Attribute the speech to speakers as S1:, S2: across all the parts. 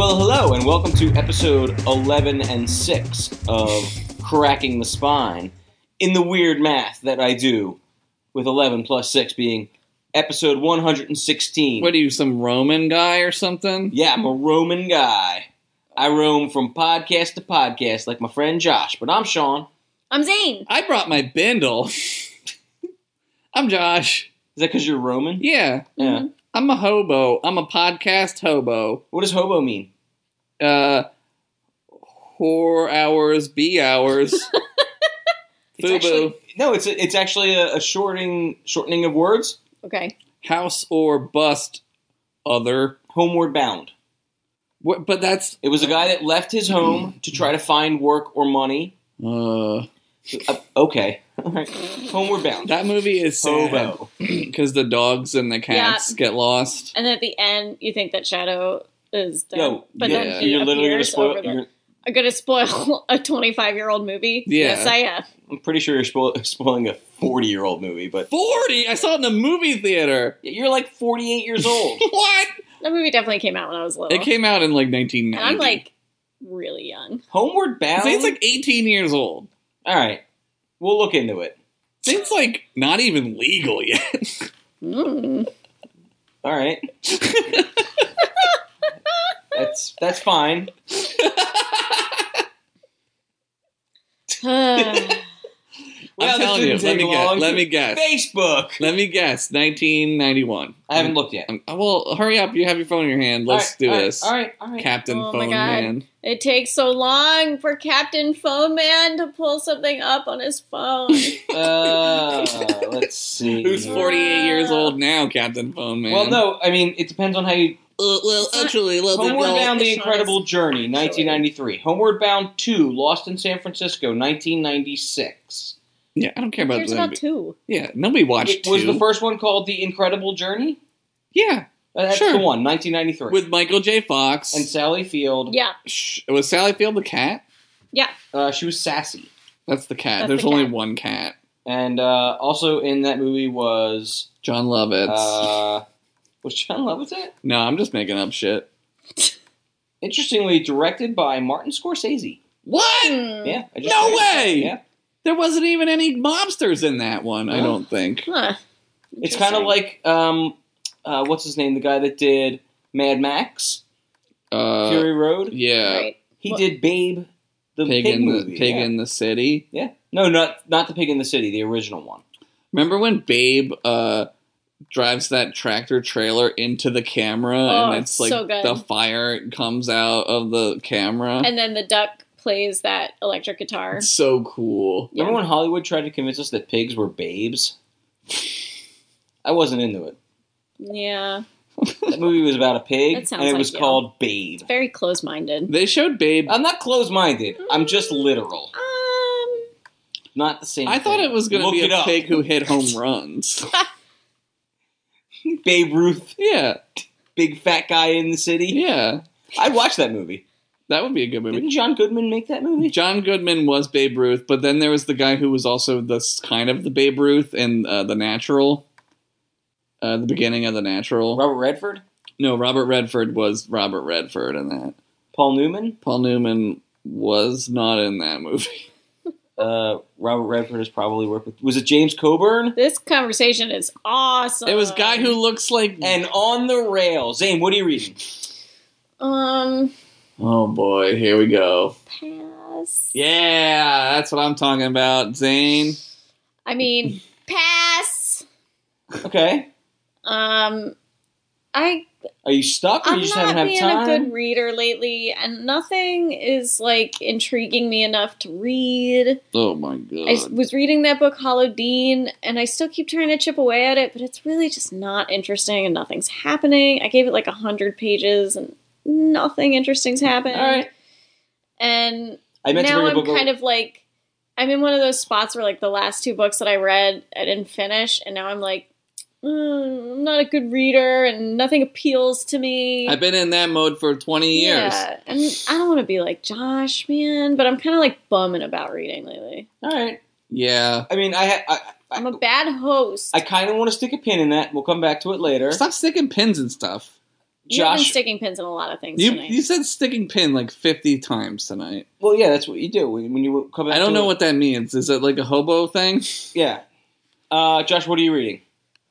S1: Well, hello, and welcome to episode 11 and 6 of Cracking the Spine, in the weird math that I do, with 11 plus 6 being episode 116.
S2: What are you, some Roman guy or something?
S1: Yeah, I'm a Roman guy. I roam from podcast to podcast like my friend Josh, but I'm Sean.
S3: I'm Zane.
S2: I brought my bindle. I'm Josh.
S1: Is that because you're Roman?
S2: Yeah.
S1: Yeah.
S2: I'm a hobo. I'm a podcast hobo.
S1: What does hobo mean?
S2: Whore hours, bee hours. Fubu.
S1: It's actually a shortening of words.
S3: Okay.
S2: House or bust other.
S1: Homeward bound.
S2: What, but that's...
S1: It was a guy that left his home to try to find work or money. Okay. Homeward bound.
S2: That movie is sad.
S1: Hobo.
S2: Because the dogs and the cats get lost.
S3: And at the end, you think that Shadow is dead.
S1: Yo,
S3: but
S2: yeah.
S3: then he
S1: You're literally going to
S3: appears
S1: spoil...
S3: over the... I'm going to spoil a 25-year-old movie?
S2: Yeah.
S3: Yes, I am.
S1: I'm pretty sure you're spoiling a 40-year-old movie, but...
S2: 40? I saw it in the movie theater.
S1: You're like 48 years old.
S2: What?
S3: That movie definitely came out when I was little.
S2: It came out in like 1990.
S3: And I'm like really young.
S1: Homeward bound?
S2: Zane's like 18 years old.
S1: All right. We'll look into it.
S2: Zane's like not even legal yet.
S3: Mm.
S1: All right. That's fine.
S2: I'm telling you, let me guess.
S1: Facebook.
S2: Let me guess. 1991.
S1: I haven't looked yet.
S2: Well, hurry up. You have your phone in your hand. Let's do this.
S1: All right.
S2: Captain
S3: Oh
S2: Phone
S3: my God.
S2: Man.
S3: It takes so long for Captain Phone Man to pull something up on his phone.
S1: Let's see.
S2: Who's 48 years old now, Captain Phone Man?
S1: Well, no. I mean, it depends on how you...
S2: actually,
S1: Homeward Bound: The
S3: Sean
S1: Incredible Journey, 1993. Homeward Bound 2, Lost in San Francisco, 1996.
S2: Yeah, I don't care
S3: Who
S2: about
S3: cares
S2: the
S3: about two?
S2: Yeah, nobody watched
S1: Was
S2: two.
S1: the first one called The Incredible Journey?
S2: Yeah,
S1: That's
S2: Sure.
S1: the one, 1993.
S2: with Michael J. Fox.
S1: And Sally Field.
S3: Yeah.
S2: Was Sally Field the cat?
S3: Yeah.
S1: She was sassy.
S2: That's the cat.
S3: That's
S2: There's
S3: the
S2: only
S3: cat.
S2: one cat.
S1: And also in that movie was...
S2: John Lovitz.
S1: was John Lovitz in it?
S2: No, I'm just making up shit.
S1: Interestingly, directed by Martin Scorsese.
S2: What?
S3: Hmm.
S1: Yeah. I just
S2: No
S1: read it.
S2: way!
S1: Yeah.
S2: There wasn't even any mobsters in that one, I
S1: Huh?
S2: don't think.
S3: Huh.
S1: It's kind of like, what's his name? The guy that did Mad Max, Fury Road.
S2: Yeah.
S3: Right.
S1: He
S3: Well-
S1: did Babe, the
S2: Pig
S1: pig
S2: in the
S1: movie.
S2: Pig
S1: yeah.
S2: in the City.
S1: Yeah. No, not the Pig in the City, the original one.
S2: Remember when Babe drives that tractor trailer into the camera
S3: Oh,
S2: and it's like
S3: so good.
S2: the fire comes out of the camera?
S3: And then the duck plays that electric guitar.
S2: It's so cool.
S3: Yeah.
S1: Remember when Hollywood tried to convince us that pigs were babes? I wasn't into it.
S3: Yeah.
S1: That movie was about a pig,
S3: That sounds
S1: and it
S3: like
S1: was
S3: you.
S1: called Babe.
S3: Very close-minded.
S2: They showed Babe.
S1: I'm not closed-minded. I'm just literal. Not the same
S2: I thought
S1: thing.
S2: it was going to
S1: Look
S2: be
S1: it
S2: a
S1: up.
S2: pig who hit home runs.
S1: Babe Ruth,
S2: Yeah,
S1: big fat guy in the city.
S2: yeah.
S1: I'd watch that movie.
S2: That would be a good movie.
S1: Didn't John Goodman make that movie?
S2: John Goodman was Babe Ruth, but then there was the guy who was also kind of the Babe Ruth in The Natural. The beginning of The Natural.
S1: Robert Redford?
S2: No, Robert Redford was Robert Redford in that.
S1: Paul Newman?
S2: Paul Newman was not in that movie.
S1: Robert Redford has probably worked with... Was it James Coburn?
S3: This conversation is awesome.
S2: It was a guy who looks like...
S1: And On the Rail. Zane, what are you reading?
S2: Oh boy, here we go.
S3: Pass.
S2: Yeah, that's what I'm talking about, Zane.
S3: I mean, pass.
S1: Okay.
S3: I'm
S1: Are you stuck or you just haven't
S3: not
S1: had
S3: being
S1: time?
S3: a good reader lately, and nothing is like intriguing me enough to read.
S2: Oh my god.
S3: I was reading that book, Hollow Dean, and I still keep trying to chip away at it, but it's really just not interesting, and nothing's happening. I gave it like 100 pages, and nothing interesting's happened.
S1: All right.
S3: And
S1: I meant to
S3: now
S1: bring a
S3: I'm
S1: book
S3: kind of like, I'm in one of those spots where like the last two books that I read, I didn't finish, and now I'm like, I'm not a good reader, and nothing appeals to me.
S2: I've been in that mode for 20 years.
S3: Yeah, and I don't want to be like Josh, man, but I'm kind of like bumming about reading lately.
S1: All right.
S2: Yeah.
S1: I mean,
S3: I'm a bad host.
S1: I kind of want to stick a pin in that. We'll come back to it later.
S2: Stop sticking pins and stuff.
S3: You've been
S1: Josh.
S3: sticking pins in a lot of things
S2: You
S3: tonight.
S2: said sticking pin like 50 times tonight.
S1: Well, yeah, that's what you do when you come back.
S2: I don't
S1: to
S2: know
S1: it.
S2: what that means. Is it like a hobo thing?
S1: Yeah. Josh, what are you reading?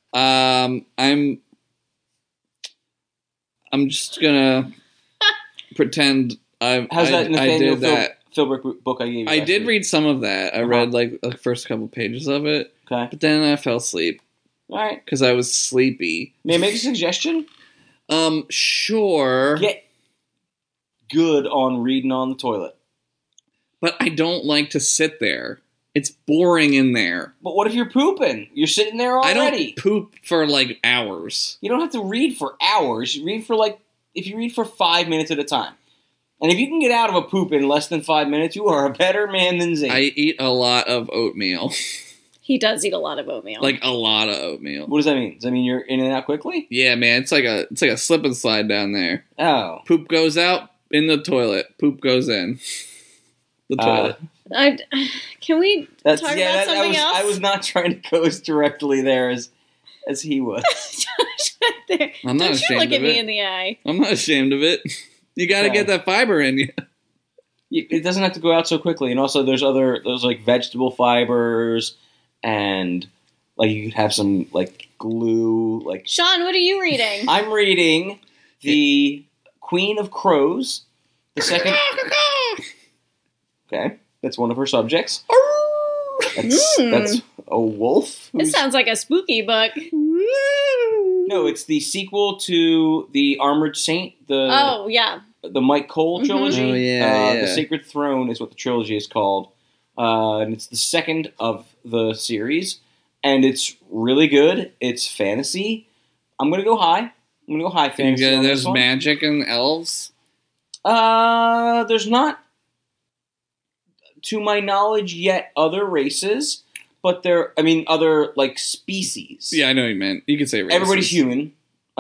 S2: I'm just gonna pretend I
S1: Nathaniel
S2: did that.
S1: Philbrick book I gave you?
S2: I
S1: last
S2: did
S1: week?
S2: read some of that. I read like the first couple pages of it,
S1: Okay.
S2: but then I fell asleep
S1: All right.
S2: because I was sleepy.
S1: May I make a suggestion?
S2: Sure,
S1: Get good on reading on the toilet.
S2: but I don't like to sit there. It's boring in there.
S1: But what if you're pooping? You're sitting there
S2: I
S1: already.
S2: don't poop for like hours.
S1: You don't have to read for hours. You read for if you read for 5 minutes at a time. And if you can get out of a poop in less than 5 minutes, you are a better man than Zane.
S2: I eat a lot of oatmeal.
S3: He does eat a lot of oatmeal.
S2: Like a lot of oatmeal.
S1: What does that mean? Does that mean you're in and out quickly?
S2: Yeah, man, it's like a slip and slide down there.
S1: Oh.
S2: Poop goes out in the toilet. Poop goes in the toilet.
S3: Can we talk about something else?
S1: I was not trying to go as directly there as he was.
S3: Josh, right there.
S2: I'm not
S3: Don't you
S2: ashamed
S3: look
S2: of
S3: at me
S2: it.
S3: in the eye.
S2: I'm not ashamed of it. You got to
S1: Okay.
S2: get that fiber in you.
S1: It doesn't have to go out so quickly. And also there's like vegetable fibers and like you could have some like glue. Like
S3: Sean, what are you reading?
S1: I'm reading The Queen of Crows, the second. Okay, that's one of her subjects. That's a wolf.
S3: This sounds like a spooky book.
S1: No, it's the sequel to The Armored Saint,
S3: Oh, yeah.
S1: the Mike Cole trilogy.
S2: Oh, yeah.
S1: The Sacred Throne is what the trilogy is called. And it's the second of the series. And it's really good. It's fantasy. I'm going to go high. I'm going to go high fantasy. on
S2: There's
S1: this one.
S2: magic and elves.
S1: There's not, to my knowledge, yet other races. But other, like, species.
S2: Yeah, I know what you meant. You could say races.
S1: Everybody's human.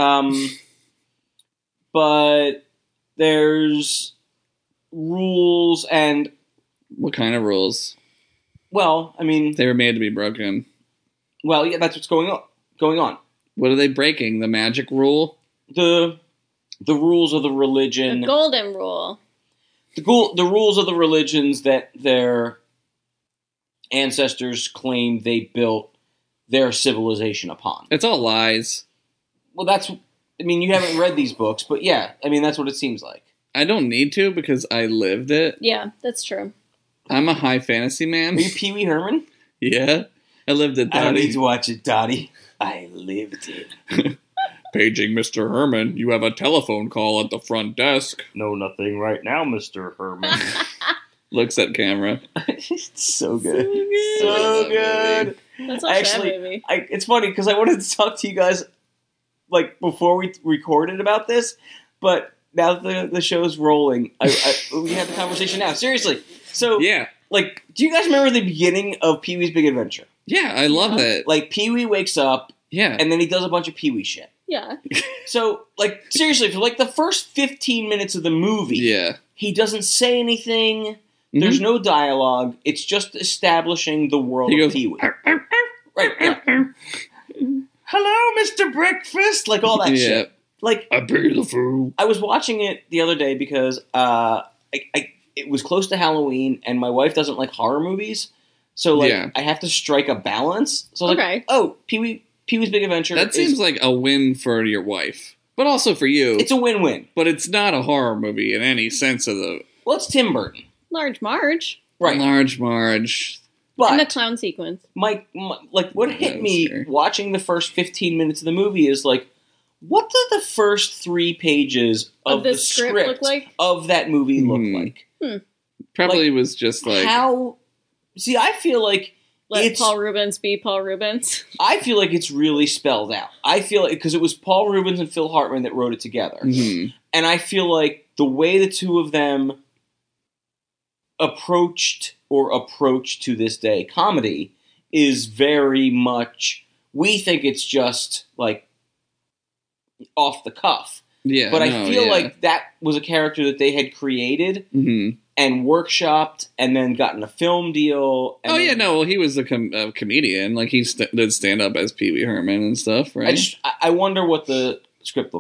S1: But there's rules and,
S2: What kind of rules?
S1: well,
S2: They were made to be broken.
S1: yeah, that's what's going on.
S2: What are they breaking? The magic rule?
S1: The rules of the religion,
S3: The golden rule.
S1: the rules of the religions that their ancestors claim they built their civilization upon.
S2: It's all lies.
S1: Well, you haven't read these books, but yeah, that's what it seems like.
S2: I don't need to because I lived it.
S3: Yeah, that's true.
S2: I'm a high fantasy man.
S1: Are you Pee Wee Herman?
S2: Yeah. I lived it,
S1: I don't need
S2: Daddy.
S1: to watch it, Dottie. I lived it.
S2: Paging Mr. Herman. You have a telephone call at the front desk.
S1: Know nothing right now, Mr. Herman.
S2: Looks at camera.
S1: It's so good. So good.
S3: Let's watch
S1: Actually,
S3: that movie.
S1: It's funny because I wanted to talk to you guys like before we recorded about this, but now that the show's rolling, we have the conversation now. Seriously. So,
S2: Yeah.
S1: like, do you guys remember the beginning of Pee-wee's Big Adventure?
S2: Yeah, I love it.
S1: Like, Pee-wee wakes up,
S2: Yeah.
S1: and then he does a bunch of Pee-wee shit.
S3: Yeah.
S1: So, like, seriously, for like the first 15 minutes of the movie,
S2: Yeah.
S1: he doesn't say anything.
S2: Mhm.
S1: There's no dialogue. It's just establishing the world
S2: He
S1: of
S2: goes,
S1: Pee-wee. Right. Yeah. Hello, Mr. Breakfast. Like all that
S2: Yeah.
S1: shit. Like,
S2: I pay the food.
S1: I was watching it the other day because it was close to Halloween, and my wife doesn't like horror movies. So, like,
S2: Yeah.
S1: I have to strike a balance. So, I was
S3: Okay.
S1: like, oh, Pee-wee's Big Adventure.
S2: That seems like a win for your wife. But also for you.
S1: it's a win-win.
S2: But it's not a horror movie in any sense of the...
S1: Well, it's Tim Burton.
S3: Large Marge.
S1: Right.
S2: Large Marge.
S3: And the
S1: But
S3: clown sequence.
S1: my like what
S2: That
S1: hit
S2: was
S1: me
S2: scary.
S1: watching the first 15 minutes of the movie is like, what do the first 3 pages of
S3: the
S1: the
S3: script
S1: script
S3: look like?
S1: of that movie look
S2: Mhm.
S1: like?
S2: Probably was just like...
S1: How? See, I feel like
S3: Let
S1: it's
S3: Paul Rubens be Paul Rubens.
S1: it's really spelled out. I feel like because it was Paul Rubens and Phil Hartman that wrote it together,
S2: Mhm.
S1: and I feel like the way the two of them approach to this day comedy is very much, we think it's just like off the cuff,
S2: Yeah,
S1: but I
S2: no,
S1: feel
S2: yeah.
S1: like that was a character that they had created
S2: Mhm.
S1: and workshopped and then gotten a film deal. And
S2: Oh,
S1: then-
S2: yeah, no, well, he was a comedian. Like, he did stand-up as Pee Wee Herman and stuff, right?
S1: I wonder what the script looks like.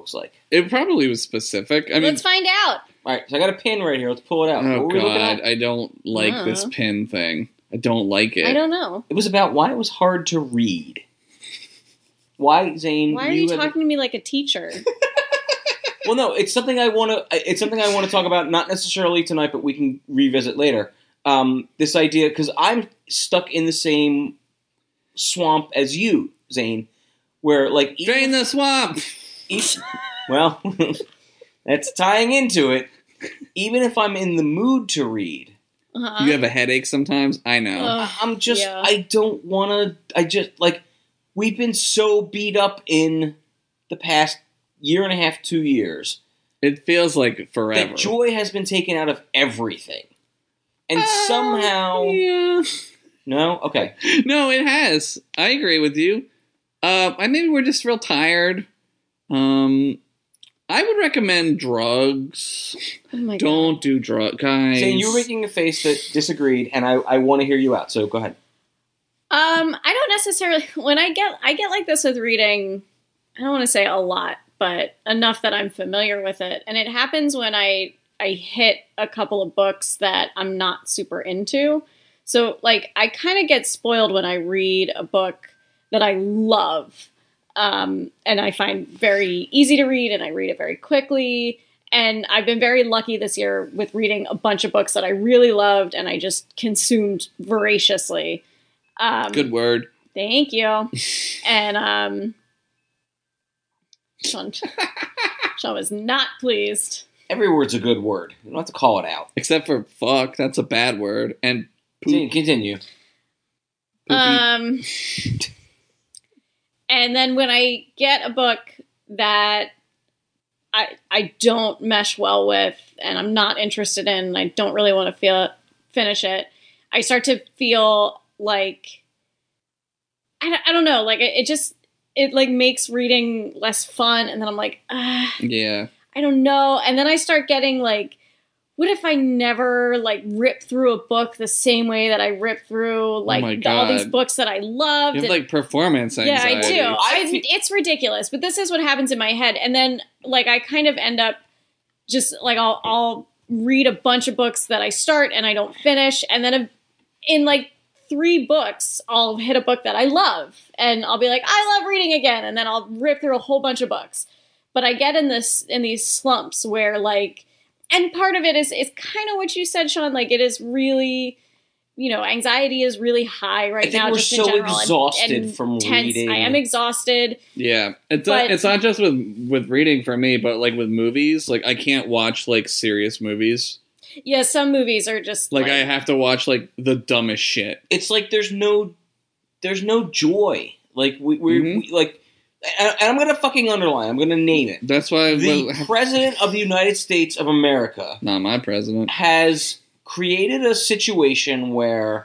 S2: It probably was specific. I mean,
S3: Let's find out.
S1: All right, so I got a pin right here. Let's pull it out.
S2: oh
S1: What were we looking
S2: god,
S1: at?
S2: I don't like this pin thing. I don't like it.
S3: I don't know.
S1: It was about why it was hard to read. Why, Zane?
S3: Why are you
S1: had-
S3: talking to me like a teacher?
S1: Well, no, it's something I want to. It's something I want to talk about, not necessarily tonight, but we can revisit later. This idea, because I'm stuck in the same swamp as you, Zane, where like
S2: Drain the swamp.
S1: well, that's tying into it. Even if I'm in the mood to read,
S3: Uh-huh.
S2: You have a headache sometimes. I know.
S1: I'm just.
S3: Yeah.
S1: I don't want to. I just like. We've been so beat up in the past year and a half, 2 years.
S2: It feels like forever.
S1: That joy has been taken out of everything. And somehow...
S2: Yeah.
S1: No? Okay.
S2: No, it has. I agree with you. Maybe we're just real tired. I would recommend drugs.
S3: Oh my God.
S2: Don't do drugs, guys.
S1: Zane, you were making a face that disagreed, and I want to hear you out, so go ahead.
S3: I don't necessarily. When I get like this with reading, I don't want to say a lot, but enough that I'm familiar with it. And it happens when I hit a couple of books that I'm not super into. So like I kind of get spoiled when I read a book that I love, and I find very easy to read, and I read it very quickly. And I've been very lucky this year with reading a bunch of books that I really loved, and I just consumed voraciously.
S2: Good word.
S3: Thank you. And Sean was not pleased.
S1: Every word's a good word. You don't have to call it out.
S2: Except for fuck, that's a bad word. And poop.
S1: Zane, continue.
S3: And then when I get a book that I don't mesh well with, and I'm not interested in, and I don't really want to finish it, I start to feel like I don't know, like it like makes reading less fun, and then I'm like,
S2: Yeah.
S3: I don't know, and then I start getting like, what if I never like rip through a book the same way that I rip through like
S2: my
S3: all these
S2: God.
S3: books that I loved?
S2: You have
S3: and-
S2: like performance
S3: yeah,
S2: anxiety.
S3: I do. It's ridiculous, but this is what happens in my head, and then like I kind of end up just like I'll read a bunch of books that I start and I don't finish, and then in like 3 books I'll hit a book that I love, and I'll be like, I love reading again, and then I'll rip through a whole bunch of books. But I get in these slumps where like, and part of it is kind of what you said, Sean. Like it is really, anxiety is really high right
S1: I think
S3: now.
S1: we're
S3: just
S1: so
S3: in general,
S1: exhausted
S3: and
S1: from
S3: tense.
S1: reading.
S3: I am exhausted.
S2: Yeah,
S3: But-
S2: it's not just with reading for me, but like with movies, like I can't watch like serious movies.
S3: Yeah, some movies are just
S2: Like I have to watch like the dumbest shit.
S1: It's like there's no joy. Like we like, and I'm gonna fucking underline. I'm gonna name it.
S2: That's why
S1: The President of the United States of America
S2: not my president.
S1: has created a situation where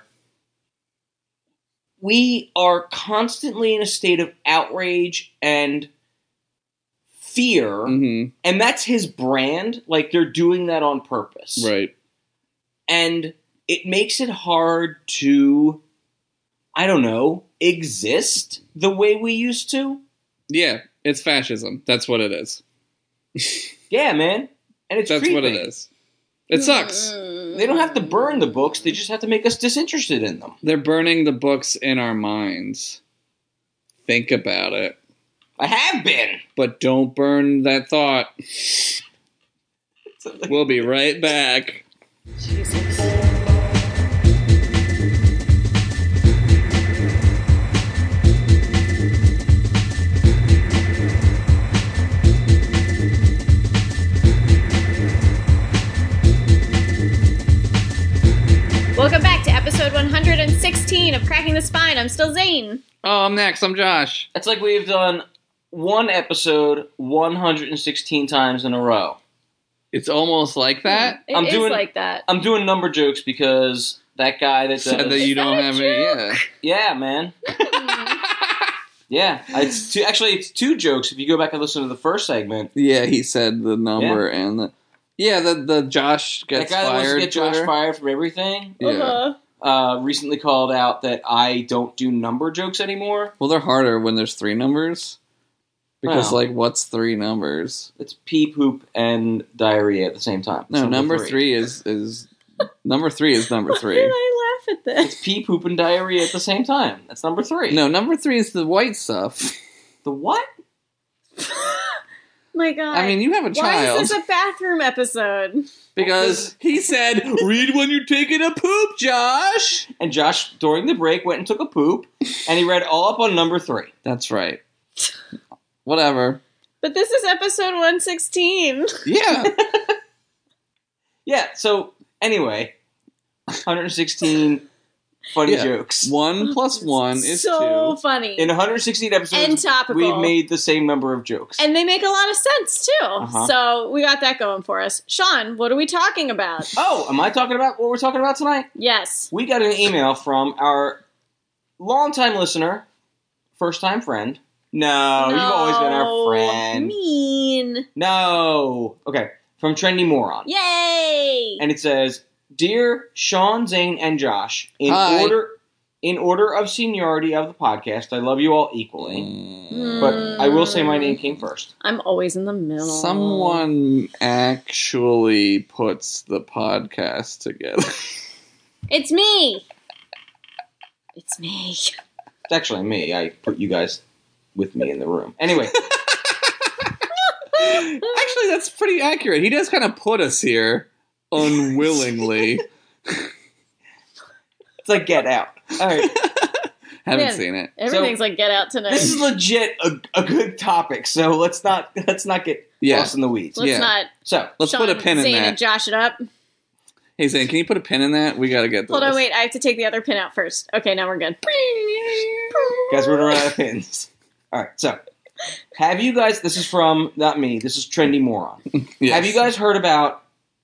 S1: we are constantly in a state of outrage and fear,
S2: Hmm.
S1: and that's his brand. Like they're doing that on purpose,
S2: Right.
S1: and it makes it hard to, I don't know, exist the way we used to.
S2: Yeah, it's fascism. That's what it is.
S1: Yeah, man, and it's
S2: That's
S1: creepy.
S2: what it is. It sucks.
S1: They don't have to burn the books; they just have to make us disinterested in them.
S2: They're burning the books in our minds. Think about it.
S1: I have been.
S2: But don't burn that thought. We'll be right back.
S3: Jesus. Welcome back to episode 116 of Cracking the Spine. I'm still Zane.
S2: Oh, I'm next. I'm Josh.
S1: It's like we've done one episode 116 times in a row.
S2: It's almost like that.
S3: It
S1: I'm
S3: is
S1: doing-
S3: like that.
S1: I'm doing number jokes because that guy that
S2: Said
S1: does,
S2: that you
S3: that
S2: don't
S3: a
S2: have any. Yeah.
S1: yeah, man, yeah. It's 2 jokes. If you go back and listen to the first segment,
S2: Yeah, he said the number and the. Yeah, the Josh gets
S1: that guy that wants to
S2: fired.
S1: get Josh
S2: Twitter.
S1: fired from everything.
S2: Yeah.
S1: Recently called out that I don't do number jokes anymore.
S2: Well, they're harder when there's 3 numbers Because,
S1: Oh.
S2: like, what's 3 numbers?
S1: It's pee, poop, and diarrhea at the same time.
S2: No,
S1: It's
S2: number 3 is number 3 is number
S3: Why
S2: 3.
S3: did I laugh at this?
S1: It's pee, poop, and diarrhea at the same time. That's number 3.
S2: No, number 3 is the white stuff.
S1: The what?
S3: My God.
S2: I mean, you have a
S3: why
S2: child.
S3: is this a bathroom episode?
S2: Because he said, read when you're taking a poop, Josh.
S1: And Josh, during the break, went and took a poop, and he read all up on number 3.
S2: That's right. Whatever.
S3: But this is episode 116.
S2: Yeah.
S1: Yeah, so, anyway, 116 funny
S2: Yeah.
S1: jokes.
S2: 1 plus 1 is
S3: so
S2: 2.
S3: funny.
S1: In 116 episodes,
S3: And topical.
S1: we've made the same number of jokes.
S3: And they make a lot of sense, too.
S1: Uh-huh.
S3: So we got that going for us. Sean, what are we talking about?
S1: Oh, am I talking about what we're talking about tonight?
S3: Yes.
S1: We got an email from our longtime listener, first-time friend. No, you've always been our friend.
S3: Mean.
S1: No. Okay, from Trendy Moron.
S3: Yay!
S1: And it says, "Dear Sean, Zane, and Josh,
S2: Hi.
S1: in order of seniority of the podcast, I love you all equally.
S2: Mm.
S1: But I will say my name came first.
S3: I'm always in the middle.
S2: Someone actually puts the podcast together.
S3: It's me. It's me.
S1: It's actually me. I put you guys with me in the room. Anyway,
S2: Actually, that's pretty accurate. He does kind of put us here unwillingly.
S1: it's like Get Out. All right.
S2: Haven't
S3: Man,
S2: seen it.
S3: Everything's like get out tonight.
S1: This is legit a good topic, so let's not get
S2: Yeah.
S1: lost in the weeds.
S3: Let's
S2: yeah.
S3: not.
S1: So,
S2: Let's
S3: Sean,
S2: put a pin in
S3: Zane
S2: that.
S3: and Josh it up.
S2: Hey, Zane, can you put a pin in that? We got to get this.
S3: Hold on, wait. I have to take the other pin out first. Okay, now we're good.
S1: guys, we're running out of pins. All right, so have you guys? This is from not me. This is Trendy Moron.
S2: Yes.
S1: Have you guys heard about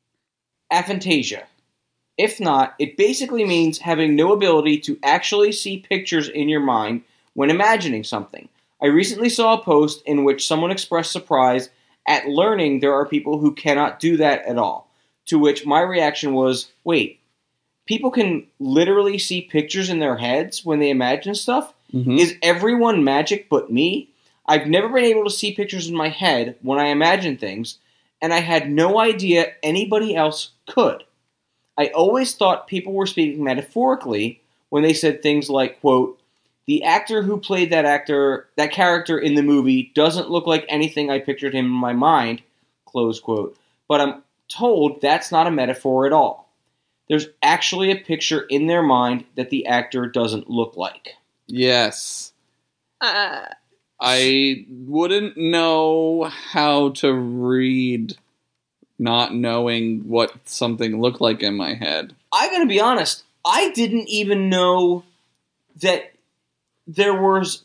S1: aphantasia? If not, it basically means having no ability to actually see pictures in your mind when imagining something. I recently saw a post in which someone expressed surprise at learning there are people who cannot do that at all. To which my reaction was, wait, people can literally see pictures in their heads when they imagine stuff?
S2: Mhm.
S1: Is everyone magic but me? I've never been able to see pictures in my head when I imagine things, and I had no idea anybody else could. I always thought people were speaking metaphorically when they said things like, quote, the actor who played that character in the movie doesn't look like anything I pictured him in my mind, close quote. But I'm told that's not a metaphor at all. There's actually a picture in their mind that the actor doesn't look like.
S2: Yes.
S3: Uh,
S2: I wouldn't know how to read not knowing what something looked like in my head.
S1: I gotta be honest, I didn't even know that there was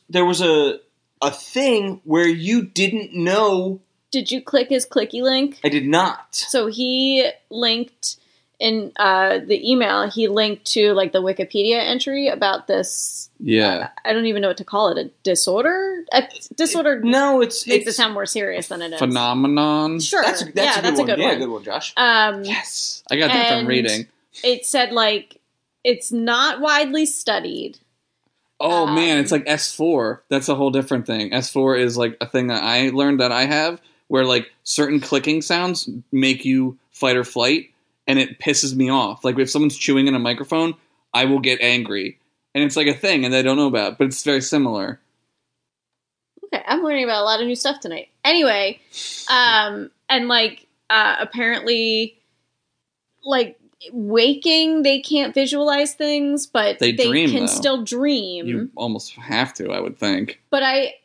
S1: a thing where you didn't know.
S3: did you click his clicky link?
S1: I did not.
S3: So he linked in the email. He linked to like the Wikipedia entry about this.
S2: Yeah.
S3: I don't even know what to call it. A disorder. A disorder
S1: No, it's
S3: makes it sound more serious than it is.
S2: Phenomenon.
S3: Sure.
S1: That's a
S3: yeah, that's a good
S1: Yeah,
S3: one.
S1: good one, Josh.
S2: Yes. I got that from
S3: And
S2: reading.
S3: It said like it's not widely studied.
S2: Oh man, it's like S4. That's a whole different thing. S4 is like a thing that I learned that I have where like certain clicking sounds make you fight or flight and it pisses me off. Like if someone's chewing in a microphone, I will get angry. And it's like a thing and they don't know about, but it's very similar.
S3: Okay, I'm learning about a lot of new stuff tonight. Anyway, and like apparently, like waking, they can't visualize things, but
S2: They dream,
S3: can
S2: though.
S3: still dream.
S2: You almost have to, I would think.
S3: But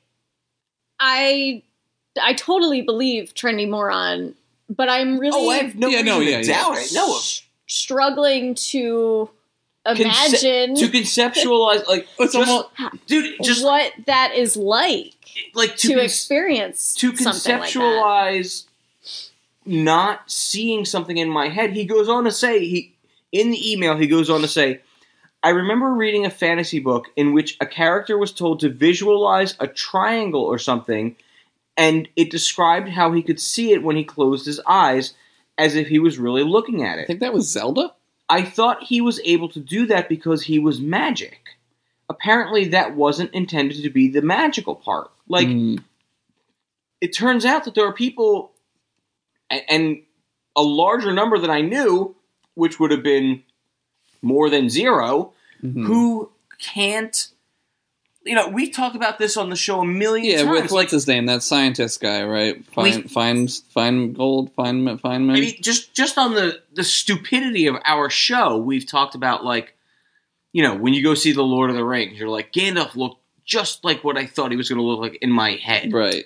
S3: I totally believe Trendy Moron, but I'm really
S1: Oh, I have no reason to doubt it. No,
S3: struggling to imagine
S1: to conceptualize, like,
S2: It's
S1: just,
S2: almost-
S1: dude, just
S3: what that is like to experience
S1: to
S3: something like that.
S1: conceptualize not seeing something in my head. He goes on to say, in the email, he goes on to say, I remember reading a fantasy book in which a character was told to visualize a triangle or something, and it described how he could see it when he closed his eyes, as if he was really looking at
S2: I
S1: it.
S2: think that was Zelda?
S1: I thought he was able to do that because he was magic. Apparently that wasn't intended to be the magical part. Like, it turns out that there are people, and a larger number than I knew, which would have been more than zero, who can't. We've talked about this on the show a million times.
S2: Yeah, with what's his name? That scientist guy, right? Find gold, find men.
S1: I mean, just on the stupidity of our show, we've talked about, like, when you go see The Lord of the Rings, you're like, Gandalf looked just like what I thought he was going to look like in my head.
S2: Right.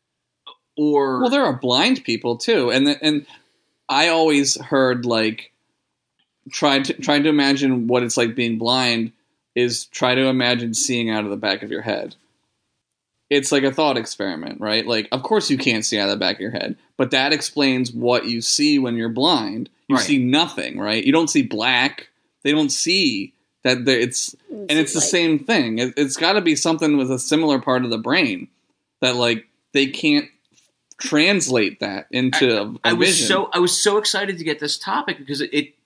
S1: Or
S2: there are blind people too, and I always heard, like, trying to imagine what it's like being blind is try to imagine seeing out of the back of your head. It's like a thought experiment, right? Like, of course you can't see out of the back of your head, but that explains what you see when you're blind. You see nothing, right? You don't see black. They don't see that it's the same thing. It's got to be something with a similar part of the brain that, like, they can't translate that into a vision.
S1: I was so excited to get this topic because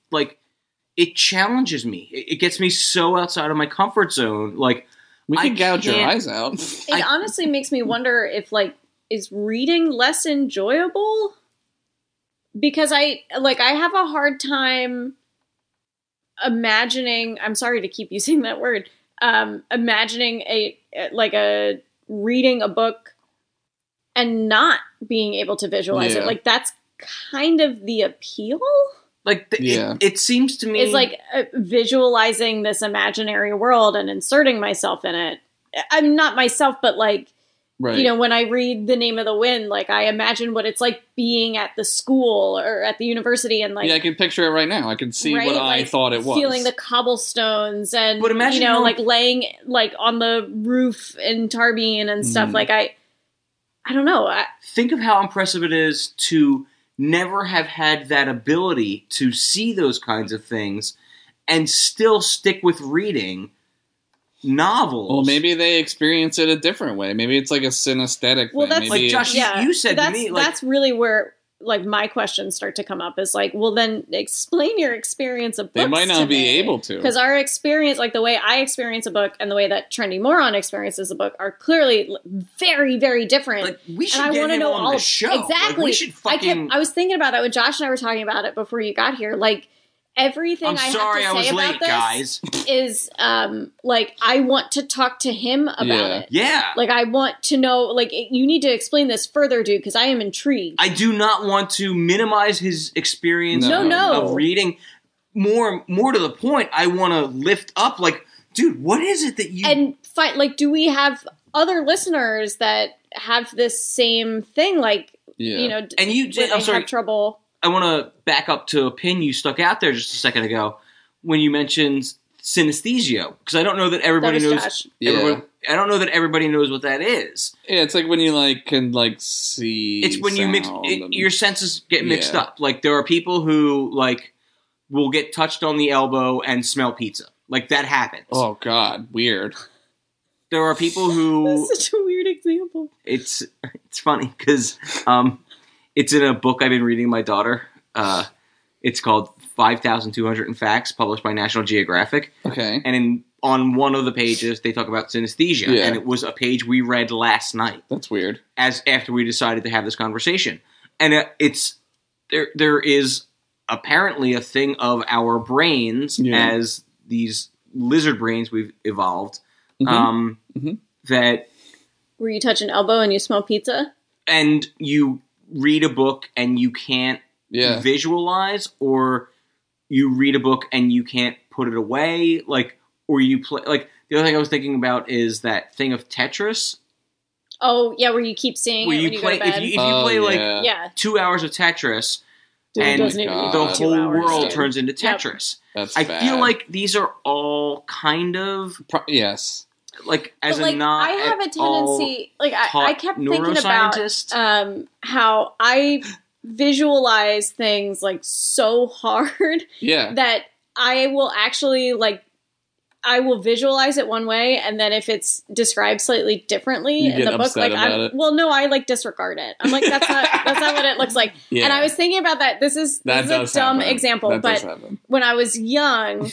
S1: it challenges me. It gets me so outside of my comfort zone. Like,
S2: we could gouge your eyes out.
S3: It honestly makes me wonder if, like, is reading less enjoyable? Because I have a hard time imagining. I'm sorry to keep using that word. Imagining a reading a book and not being able to visualize it. Like, that's kind of the appeal.
S1: Like, it seems to me...
S3: It's like visualizing this imaginary world and inserting myself in it. I'm not myself, but, like,
S2: right.
S3: When I read The Name of the Wind, like, I imagine what it's like being at the school or at the university and, like...
S2: Yeah, I can picture it right now. I can see what I thought it was.
S3: Feeling the cobblestones and,
S1: but imagine
S3: like, laying, like, on the roof in Tarbine and stuff. Like, I don't know.
S1: Think of how impressive it is to never have had that ability to see those kinds of things and still stick with reading novels.
S2: Well, maybe they experience it a different way. Maybe it's like a synesthetic thing.
S3: That's
S1: like, Josh, you said to me, like,
S3: that's really where, like, my questions start to come up is, like, well, then explain your experience of books.
S2: They might not be able to.
S3: Because our experience, like, the way I experience a book and the way that Trendy Moron experiences a book are clearly very, very different.
S1: Like, we should get him on the show.
S3: Exactly.
S1: Like, we should fucking...
S3: I was thinking about that when Josh and I were talking about it before you got here. Like, everything I have to say about this is, like, I want to talk to him about it.
S1: Yeah.
S3: Like, I want to know, like, you need to explain this further, dude, because I am intrigued.
S1: I do not want to minimize his experience
S3: of
S1: reading. More to the point, I want to lift up, like, dude, what is it that you...
S3: And, like, do we have other listeners that have this same thing? Like,
S1: and you did, I'm sorry,
S3: have trouble...
S1: I want to back up to a pin you stuck out there just a second ago when you mentioned synesthesia, because I don't know that everybody knows. I don't know that everybody knows what that is.
S2: Yeah, it's like when you, like, can, like, see.
S1: It's when you mix your senses get mixed up. Like, there are people who, like, will get touched on the elbow and smell pizza. Like, that happens.
S2: Oh God, weird.
S1: There are people who.
S3: That's such a weird example.
S1: It's funny because it's in a book I've been reading my daughter. It's called 5,200 Facts, published by National Geographic.
S2: Okay.
S1: And on one of the pages, they talk about synesthesia.
S2: Yeah.
S1: And it was a page we read last night.
S2: That's weird.
S1: After we decided to have this conversation. And there is apparently a thing of our brains as these lizard brains we've evolved. That...
S3: Where you touch an elbow and you smell pizza?
S1: And you read a book and you can't visualize, or you read a book and you can't put it away, like, or you play, like, the other thing I was thinking about is that thing of Tetris.
S3: Oh, yeah, where you keep seeing
S1: where
S3: it when you go to bed.
S1: If you play, 2 hours of Tetris, and the whole world turns into Tetris.
S2: That's
S1: I
S2: bad.
S1: feel like these are all kind of...
S2: yes.
S1: Like, as
S3: but,
S1: a not
S3: I have a tendency... Like, I kept thinking about how I visualize things, like, so hard that I will actually, like, I will visualize it one way, and then if it's described slightly differently in the book, like, I like disregard it. I'm like, that's not what it looks like. Yeah. And I was thinking about that. This is a dumb example, but when I was young,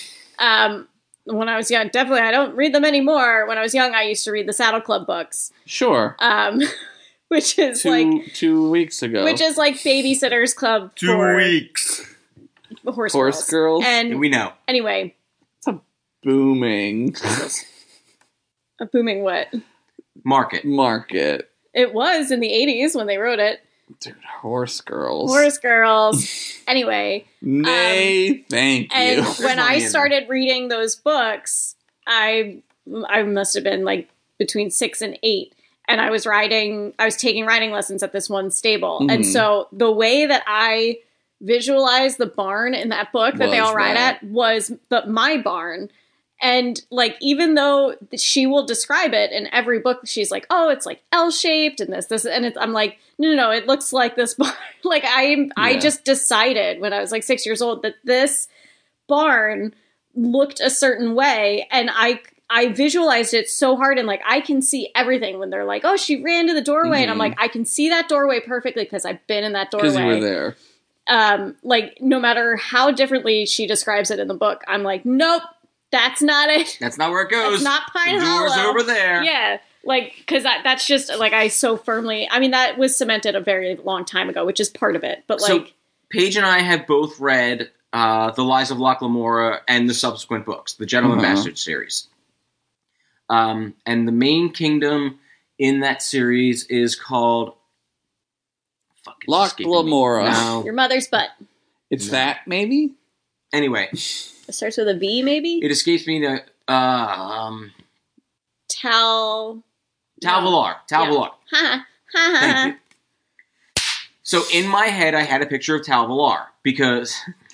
S3: definitely I don't read them anymore. When I was young, I used to read the Saddle Club books.
S2: Sure.
S3: which is like
S2: 2 weeks ago.
S3: which is like Babysitter's Club
S1: 2
S3: for
S1: weeks.
S3: horse
S2: girls.
S3: And
S1: We know.
S3: anyway,
S2: It's a booming
S3: a booming what?
S1: Market.
S2: market.
S3: It was in the 80s when they wrote it.
S2: Dude, horse girls.
S3: Horse girls. Anyway,
S2: Nay, thank you.
S3: and
S1: There's
S3: when
S1: money
S3: I
S1: in there.
S3: started reading those books, I must have been like between 6 and 8, and I was taking riding lessons at this one stable. And
S2: Mhm.
S3: so the way that I visualized the barn in that book that they
S2: Was
S3: all ride
S2: that.
S3: at was my barn. And like, even though she will describe it in every book, she's like, "Oh, it's like L-shaped and this," and I'm like, no, it looks like this barn. Like I just decided when I was like 6 years old that this barn looked a certain way, and I visualized it so hard, and like I can see everything when they're like, "Oh, she ran to the doorway," and I'm
S2: Mhm.
S3: like, I can see that doorway perfectly because I've been in that doorway.
S2: Because you were there.
S3: Like, no matter how differently she describes it in the book, I'm like, nope, that's not it.
S1: That's not where it goes.
S3: That's not Pine
S1: The door's
S3: Hollow.
S1: over there.
S3: Yeah, like, because that's just like I so firmly. I mean, that was cemented a very long time ago, which is part of it. But
S1: So,
S3: like,
S1: Paige and I have both read The Lies of Locke Lamora and the subsequent books, the Gentleman
S2: Uh-huh.
S1: Bastard series. And the main kingdom in that series is called fucking
S2: Locke
S1: escaping me.
S2: Lamora.
S1: No.
S3: your mother's butt.
S2: It's
S1: No.
S2: that, maybe?
S1: Anyway,
S3: It starts with a V, maybe.
S1: it escapes me to
S3: Tal.
S1: Tal Valar. Tal
S3: Yeah.
S1: Valar.
S3: Ha ha
S1: Thank
S3: ha.
S1: you. So in my head, I had a picture of Tal Valar because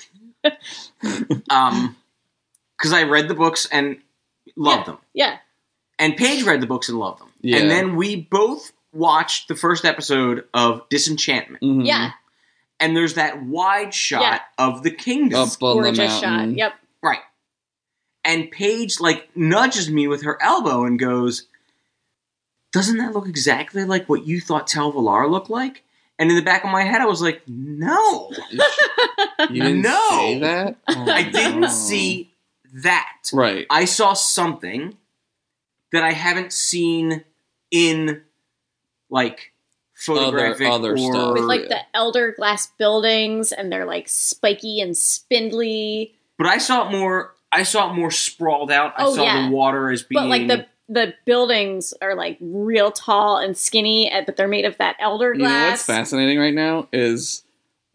S1: I read the books and loved them.
S3: Yeah.
S1: And Paige read the books and loved them.
S2: Yeah.
S1: And then we both watched the first episode of Disenchantment.
S2: Mhm.
S3: Yeah.
S1: And there's that wide shot
S3: Yeah.
S1: of the kingdom.
S2: Up on the
S3: Gorgeous shot.
S2: mountain.
S3: Yep.
S1: Right. And Paige, like, nudges me with her elbow and goes, "Doesn't that look exactly like what you thought Tal Valar looked like?" And in the back of my head, I was like, no.
S2: You didn't
S1: No.
S2: say that? Oh,
S1: I didn't
S2: no.
S1: see that.
S2: Right.
S1: I saw something that I haven't seen in, like, photographic
S2: Other
S1: or...
S2: stuff.
S3: With like
S2: yeah.
S3: the elder glass buildings, and they're like spiky and spindly.
S1: But I saw it more sprawled out. I
S3: Oh,
S1: saw
S3: yeah.
S1: the water as being...
S3: But like the buildings are like real tall and skinny, but they're made of that elder
S2: You know
S3: glass.
S2: what's fascinating right now is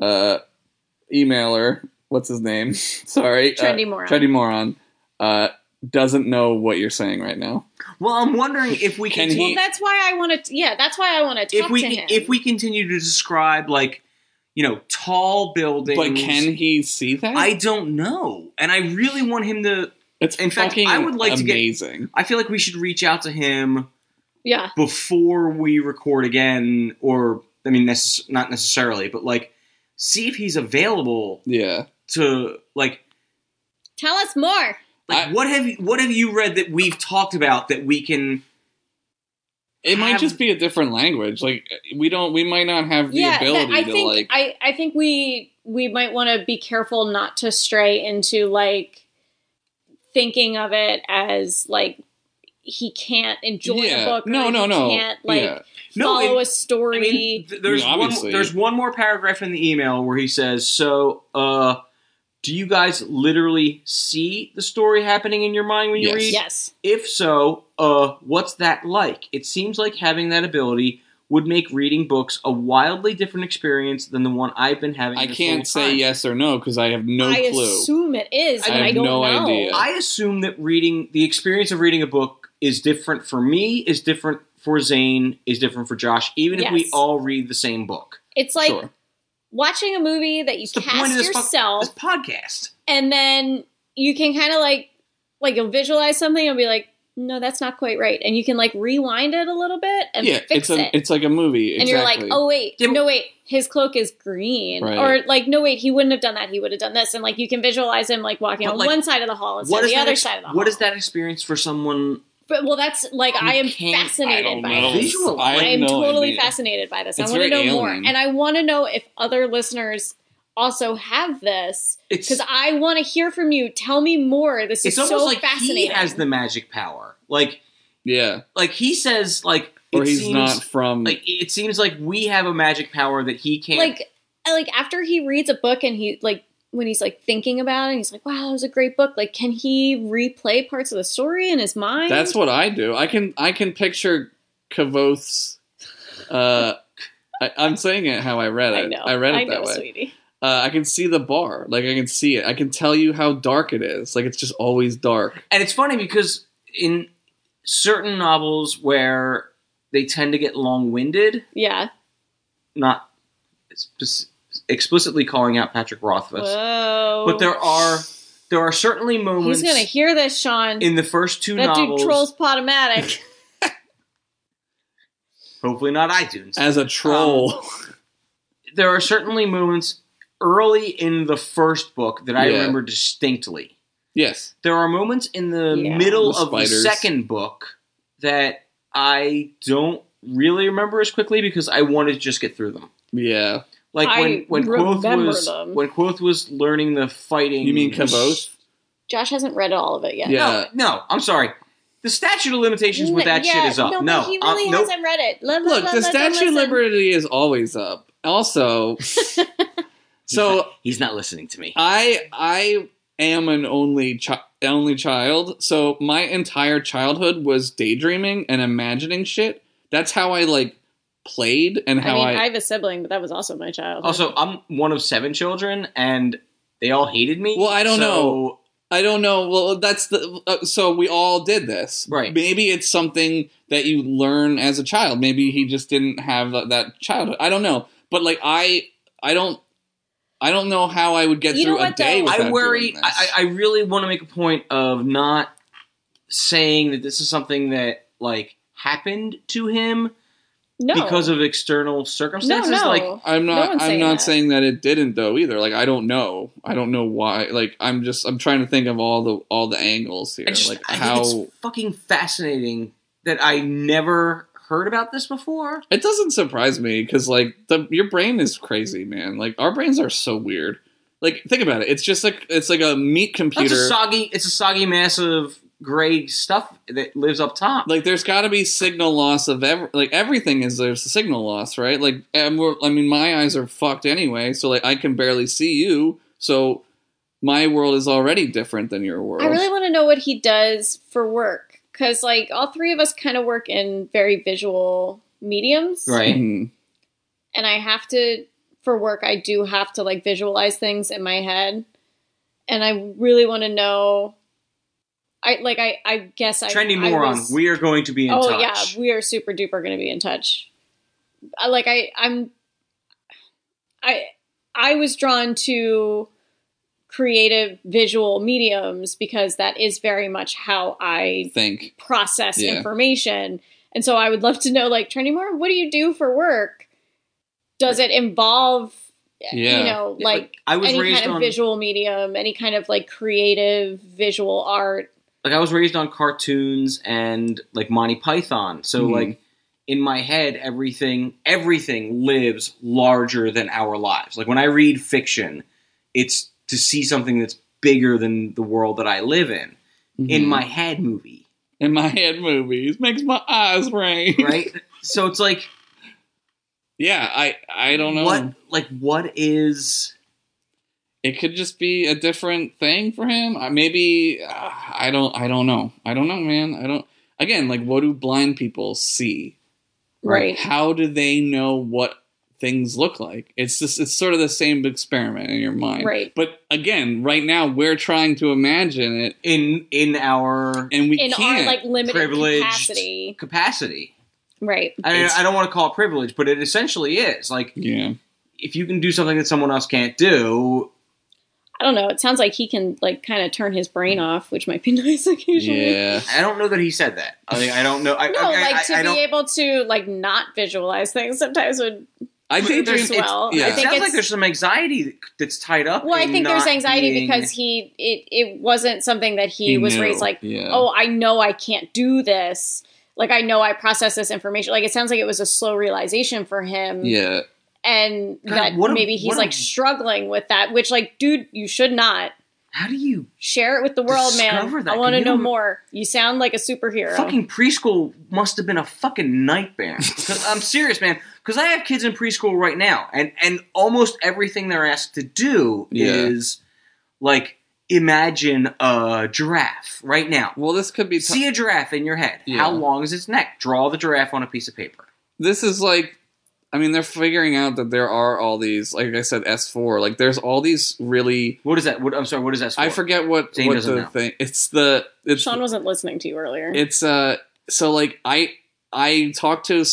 S2: emailer, what's his name? Sorry.
S3: Trendy Moron.
S2: Trendy Moron doesn't know what you're saying right now.
S1: Well, I'm wondering if we
S2: Can
S1: can...
S2: he-
S3: Well, that's why I want to. Yeah, that's why I want to talk to him.
S1: If we continue to describe, like, you know, tall buildings...
S2: But can he see that?
S1: I don't know. And I really want him to...
S2: it's
S1: in fact,
S2: fucking
S1: I would like to get-
S2: amazing.
S1: I feel like we should reach out to him
S3: yeah,
S1: before we record again, or, I mean, not necessarily, but, like, see if he's available
S2: Yeah.
S1: to, like...
S3: tell us more.
S1: Like,
S2: I-
S1: what have you read that we've talked about that we can...
S2: It might
S1: have-
S2: just be a different language. Like we might not have the ability
S3: I
S2: to
S3: think
S2: like
S3: I think we might want to be careful not to stray into like thinking of it as like he can't enjoy
S2: Yeah.
S3: the book. Or
S2: No,
S3: he
S2: no.
S3: Can't like
S2: Yeah.
S3: follow
S1: it-
S3: a story.
S1: I mean, there's
S2: I mean, obviously.
S1: there's one more paragraph in the email where he says, "So, do you guys literally see the story happening in your mind when you
S2: Yes.
S1: read?
S3: yes.
S1: If so, what's that like? It seems like having that ability would make reading books a wildly different experience than the one I've been having.
S2: I
S1: this
S2: can't
S1: whole
S2: say
S1: time.
S2: yes or no because I have no
S3: I
S2: clue.
S3: assume it is,
S2: I
S3: but
S2: have
S3: I don't
S2: no
S3: know.
S2: idea.
S1: I assume that the experience of reading a book is different for me, is different for Zane, is different for Josh, even if we
S3: Yes.
S1: all read the same book.
S3: It's like
S2: Sure.
S3: watching a movie that you
S1: It's the point
S3: cast
S1: of this
S3: yourself,
S1: podcast.
S3: and then you can kind of like you'll visualize something and be like, no, that's not quite right, and you can like rewind it a little bit and
S2: Yeah,
S3: fix it.
S2: it's like a movie.
S3: And you're like,
S2: exactly.
S3: oh wait,
S1: Yeah,
S3: no wait, his cloak is green,
S2: Right.
S3: or like, no wait, he wouldn't have done that. He would have done this, and like you can visualize him like walking
S1: But,
S3: on
S1: like,
S3: one side of the hall instead
S1: What
S3: of
S1: is
S3: the
S1: that
S3: other
S1: ex-
S3: side of the hall.
S1: What is that experience for someone?
S3: But well, that's like
S1: You
S3: I am
S1: can't- I
S3: fascinated
S2: don't
S3: by
S2: know.
S3: this.
S1: Visual.
S2: I have
S3: I am
S2: no
S3: totally
S2: idea.
S3: fascinated by this.
S2: It's
S3: I want to know
S2: very
S3: more,
S2: alien.
S3: and I want to know if other listeners also have this
S1: It's
S3: because I want to hear from you. Tell me more. This
S1: it's
S3: is
S1: almost
S3: so
S1: like
S3: fascinating.
S1: he has the magic power. Like
S2: Yeah.
S1: he says, like,
S2: Or
S1: it
S2: he's
S1: seems
S2: not from...
S1: like it seems like we have a magic power that he can't.
S3: Like after he reads a book and he like when he's like thinking about it, and he's like, "Wow, that was a great book." Like, can he replay parts of the story in his mind?
S2: That's what I do. I can picture Kavoth's... I'm saying it how I read it.
S3: I know.
S2: I read it that way.
S3: Sweetie.
S2: I can see the bar. Like, I can see it. I can tell you how dark it is. Like, it's just always dark.
S1: And it's funny because in certain novels where they tend to get long-winded,
S3: Yeah.
S1: not explicitly calling out Patrick Rothfuss,
S3: Whoa.
S1: but there are certainly moments.
S3: He's gonna hear this, Sean.
S1: In the first two
S3: that
S1: novels.
S3: dude trolls Potomatic.
S1: Hopefully not iTunes.
S2: As a troll.
S1: There are certainly moments early in the first book that I
S2: Yeah.
S1: remember distinctly.
S2: Yes.
S1: There are moments in the
S3: Yeah.
S1: middle
S2: The
S1: of the
S2: spiders.
S1: second book that I don't really remember as quickly because I wanted to just get through them.
S2: Yeah.
S1: Like
S3: I
S1: when Quoth
S3: remember
S1: was
S3: them.
S1: when Quoth was learning the fighting.
S2: You mean Kavoth?
S3: Josh hasn't read all of it yet.
S2: Yeah.
S1: No, I'm sorry. The statute of limitations with that shit is up.
S3: No,
S1: No,
S3: but he really
S1: nope.
S3: hasn't read it.
S2: Look, the Statue of Liberty is always up. Also, so
S1: He's not listening to me.
S2: I am an only child, so my entire childhood was daydreaming and imagining shit. That's how I like played and how
S3: I have a sibling, but that was also my child.
S1: Also, I'm one of 7 children, and they all hated me.
S2: Well, I don't know. I don't know. Well, that's the so we all did this,
S1: Right.
S2: Maybe it's something that you learn as a child. Maybe he just didn't have that childhood. I don't know. But like I don't know how I would get
S3: You know
S2: through a
S3: what,
S2: day
S3: though?
S2: without
S1: I worry.
S2: doing this.
S1: I really want to make a point of not saying that this is something that like happened to him
S3: no,
S1: because of external circumstances.
S3: No.
S1: Like
S2: I'm
S3: No
S2: not.
S3: one's
S2: I'm
S3: saying
S2: not
S3: that.
S2: saying that it didn't though either. Like I don't know. I don't know why. Like I'm trying to think of all the angles here.
S1: I
S2: Like
S1: think
S2: how
S1: it's fucking fascinating that I never heard about this before.
S2: it doesn't surprise me because like your brain is crazy, man. Like our brains are so weird. Like think about it. It's just like it's like a meat computer.
S1: It's a soggy mass of gray stuff that lives up top.
S2: Like there's got to be signal loss of everything is there's a signal loss, right? Like I mean my eyes are fucked anyway, so like I can barely see you. So my world is already different than your world.
S3: I really want to know what he does for work because, like, all three of us kind of work in very visual mediums,
S1: Right.
S2: Mhm.
S3: and I have to, for work, I do have to like visualize things in my head, and I really want to know. I guess I
S1: Trendy
S3: I
S1: moron.
S3: was-
S1: We are going to be in touch.
S3: yeah, we are super duper going to be in touch. I was drawn to creative visual mediums because that is very much how I
S2: think.
S3: process
S2: Yeah.
S3: information. And so I would love to know, like, Trendy Moore, what do you do for work? Does it involve,
S2: Yeah.
S3: you know,
S1: Yeah,
S3: like
S1: I was
S3: any
S1: raised
S3: kind of
S1: on
S3: visual medium, any kind of like creative visual art?
S1: like I was raised on cartoons and like Monty Python. So
S2: Mhm.
S1: like in my head everything lives larger than our lives. Like when I read fiction, it's to see something that's bigger than the world that I live in. In
S2: Mhm.
S1: my head movie,
S2: in my head movies makes my eyes rain.
S1: right? So it's like
S2: Yeah, I don't know.
S1: what is
S2: It could just be a different thing for him. Maybe I don't know. I don't know, man. I don't. Again, like what do blind people see?
S3: Right.
S2: How do they know what things look like? It's sort of the same experiment in your mind.
S3: Right.
S2: But again, right now we're trying to imagine it
S1: in our
S2: and we
S3: In
S2: can't.
S3: our like limited
S1: privileged
S3: capacity. Right.
S1: I don't want to call it privilege, but it essentially is. Like
S2: yeah.
S1: if you can do something that someone else can't do,
S3: I don't know. It sounds like he can like kind of turn his brain off, which might be nice occasionally.
S2: Yeah.
S1: I don't know that he said that. I don't know.
S3: No, to be able to like not visualize things sometimes would.
S2: I think
S3: There's
S2: there's
S3: well.
S2: yeah.
S3: I
S1: It
S3: think
S1: sounds
S3: it's-
S1: like there's some anxiety that's tied up.
S3: Well, I
S1: in
S3: think there's
S1: not
S3: anxiety
S1: being-
S3: because it wasn't something that he was
S2: knew.
S3: raised like.
S2: Yeah.
S3: Oh, I know I can't do this. Like I know I process this information. Like it sounds like it was a slow realization for him.
S2: Yeah.
S3: And
S1: God,
S3: that
S1: what a-
S3: maybe he's
S1: what a-
S3: like struggling with that. Which like, dude, you should not.
S1: How do you
S3: Share it with the world, man.
S1: discover that?
S3: I want to
S1: You
S3: know
S1: don't-
S3: more. You sound like a superhero.
S1: Fucking preschool must have been a fucking nightmare. 'Cause I'm serious, man. Because I have kids in preschool right now, and almost everything they're asked to do
S2: Yeah.
S1: is like imagine a giraffe right now.
S2: Well, this could be.
S1: See a giraffe in your head.
S2: Yeah.
S1: How long is its neck? Draw the giraffe on a piece of paper.
S2: This is like, I mean, they're figuring out that there are all these, like I said, S4. Like, there's all these really.
S1: What is that? I'm sorry. What is that?
S2: I forget what
S1: Zane doesn't
S2: the
S1: know.
S2: thing. It's
S3: Sean wasn't listening to you earlier.
S2: It's so like I talked to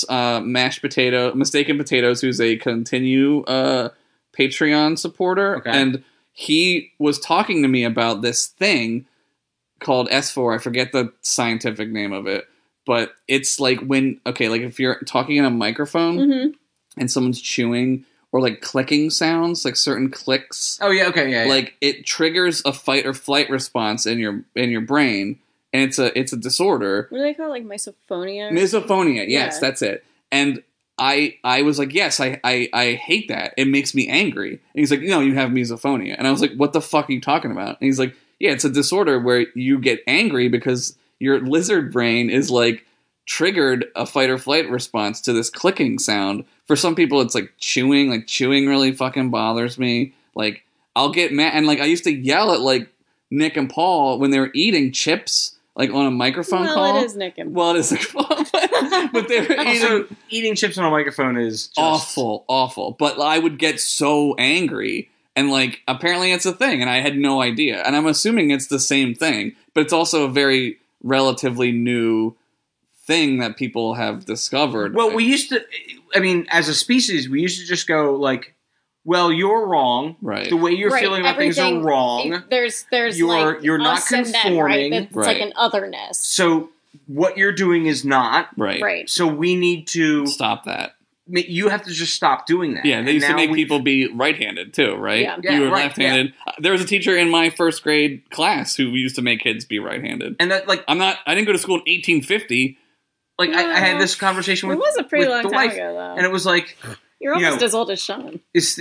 S2: Mistaken Potatoes, who's a Continue Patreon supporter,
S1: Okay.
S2: and he was talking to me about this thing called S4. I forget the scientific name of it, but it's like like if you're talking in a microphone
S3: Mm-hmm.
S2: and someone's chewing or like clicking sounds, like certain clicks,
S1: Oh yeah. Okay. Yeah.
S2: like it triggers a fight or flight response in your brain, and it's a disorder.
S3: What do they call it? Like misophonia?
S2: Misophonia, yes,
S3: Yeah.
S2: that's it. And I was like, yes, I hate that. It makes me angry. And he's like, no, you have misophonia. And I was like, what the fuck are you talking about? And he's like, yeah, it's a disorder where you get angry because your lizard brain is like triggered a fight or flight response to this clicking sound. For some people, it's like chewing. Like chewing really fucking bothers me. Like I'll get mad, and like I used to yell at like Nick and Paul when they were eating chips, like on a microphone
S3: Well,
S2: call.
S3: it is Nick and
S2: Well, it is Nick and Paul, but they were
S1: Also, eating chips on a microphone is just
S2: awful. But I would get so angry, and like apparently it's a thing, and I had no idea. And I'm assuming it's the same thing, but it's also a very relatively new thing that people have discovered.
S1: Well, we used to. I mean, as a species, we used to just go like, "Well, you're wrong.
S2: Right.
S1: The way you're
S3: Right,
S1: feeling about things are
S3: everything-
S1: wrong.
S3: There's
S1: You're not
S3: us and them,
S1: conforming.
S3: right? It's
S2: Right.
S3: like an otherness.
S1: So what you're doing is not.
S2: right.
S3: Right.
S1: So we need to.
S2: Stop that.
S1: You have to just stop doing that.
S2: Yeah, they
S1: And
S2: used to
S1: now
S2: make
S1: we-
S2: people be right-handed too, right?
S3: Yeah.
S1: Yeah,
S2: you were
S1: right,
S2: left-handed. There was a teacher in my first grade class who used to make kids be right-handed.
S1: And that like
S2: I didn't go to school in 1850.
S1: I had this conversation
S3: It
S1: with
S3: was a pretty
S1: with
S3: long
S1: the
S3: time
S1: wife,
S3: ago, though.
S1: and it was like,
S3: You're
S1: you
S3: almost
S1: know,
S3: as old as Sean.
S1: it's.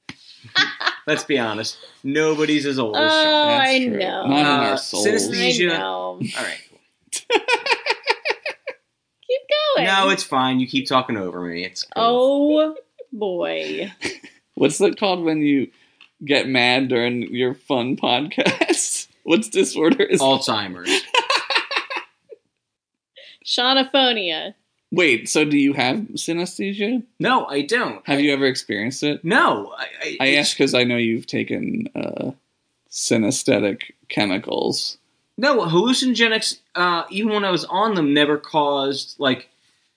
S1: Let's be honest. Nobody's as old
S3: Oh,
S1: as Sean.
S2: That's
S3: I
S2: true.
S3: know.
S2: Not in our souls.
S1: synesthesia.
S3: I know.
S1: All right.
S3: Keep going.
S1: No, it's fine. You keep talking over me. It's cool.
S3: Oh boy.
S2: What's that called when you get mad during your fun podcast? What's disorder? Is
S1: Alzheimer's.
S3: Shaunophonia.
S2: Wait, so do you have synesthesia?
S1: No, I don't.
S2: Have you ever experienced it?
S1: No,
S2: I
S1: it's-
S2: ask because I know you've taken synesthetic chemicals.
S1: No, hallucinogenics. Even when I was on them, never caused like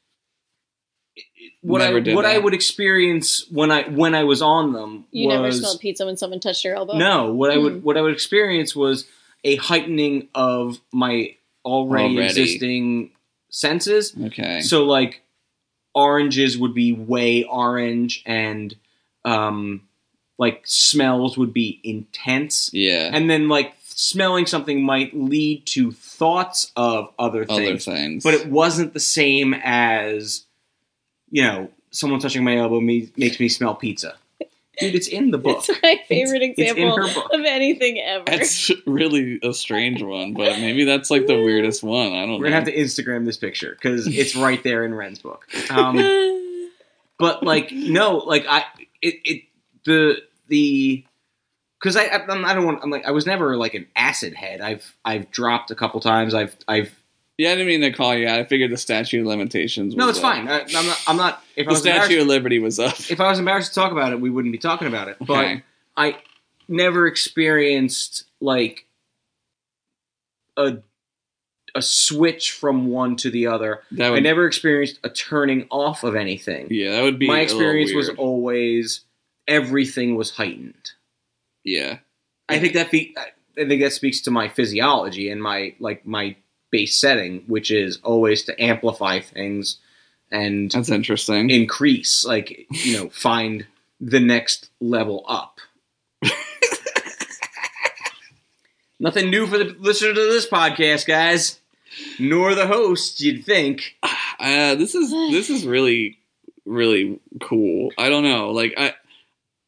S1: what
S2: Never did
S1: I
S2: that.
S1: would experience when I was on them.
S3: You
S1: was,
S3: never smelled pizza when someone touched your elbow?
S1: No, what I would experience was a heightening of my already existing senses.
S2: Okay.
S1: So like oranges would be way orange, and like smells would be intense.
S2: Yeah.
S1: And then like smelling something might lead to thoughts of other things. But it wasn't the same as, you know, someone touching my elbow makes me smell pizza. Dude, it's in the book.
S3: It's my favorite
S1: It's in
S3: example
S1: her book.
S3: of anything ever.
S2: That's really a strange one, but maybe that's like the weirdest one. I don't know.
S1: We're gonna have to Instagram this picture because it's right there in Ren's book. But like, no, like because I don't want. I'm like, I was never like an acid head. I've dropped a couple times. I've
S2: Yeah, I didn't mean to call you out. I figured the statute of limitations was
S1: no, it's
S2: up.
S1: fine. I'm not. If I
S2: The
S1: was embarrassed,
S2: statute of liberty was up.
S1: if I was embarrassed to talk about it, we wouldn't be talking about it. But
S2: Okay.
S1: I never experienced like a switch from one to the other.
S2: That
S1: I
S2: would,
S1: never experienced a turning off of anything.
S2: yeah, that would be
S1: My
S2: a little
S1: experience was
S2: weird.
S1: always everything was heightened.
S2: Yeah.
S1: I think that speaks to my physiology and my base setting, which is always to amplify things and
S2: That's interesting.
S1: increase, like, you know, find the next level up. Nothing new for the listener to this podcast, guys. Nor the host, you'd think.
S2: This is really, really cool. I don't know. Like